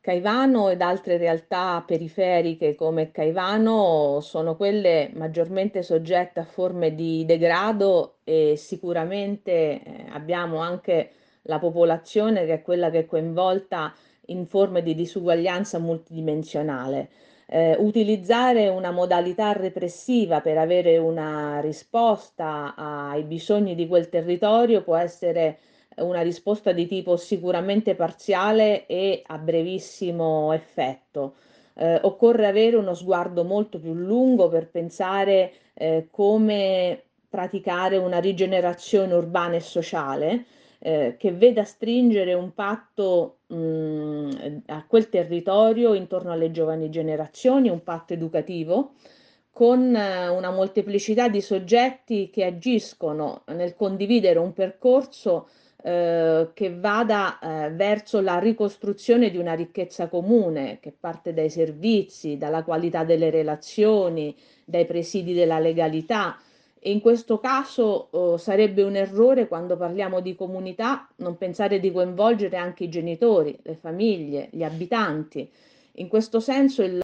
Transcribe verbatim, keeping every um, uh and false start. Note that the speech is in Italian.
Caivano ed altre realtà periferiche come Caivano sono quelle maggiormente soggette a forme di degrado e sicuramente eh, abbiamo anche la popolazione che è quella che è coinvolta in forme di disuguaglianza multidimensionale. Eh, utilizzare una modalità repressiva per avere una risposta ai bisogni di quel territorio può essere una risposta di tipo sicuramente parziale e a brevissimo effetto. Eh, occorre avere uno sguardo molto più lungo per pensare eh, come praticare una rigenerazione urbana e sociale eh, che veda stringere un patto mh, a quel territorio intorno alle giovani generazioni, un patto educativo con eh, una molteplicità di soggetti che agiscono nel condividere un percorso eh, che vada eh, verso la ricostruzione di una ricchezza comune che parte dai servizi, dalla qualità delle relazioni, dai presidi della legalità. E in questo caso eh, sarebbe un errore quando parliamo di comunità non pensare di coinvolgere anche i genitori, le famiglie, gli abitanti. In questo senso il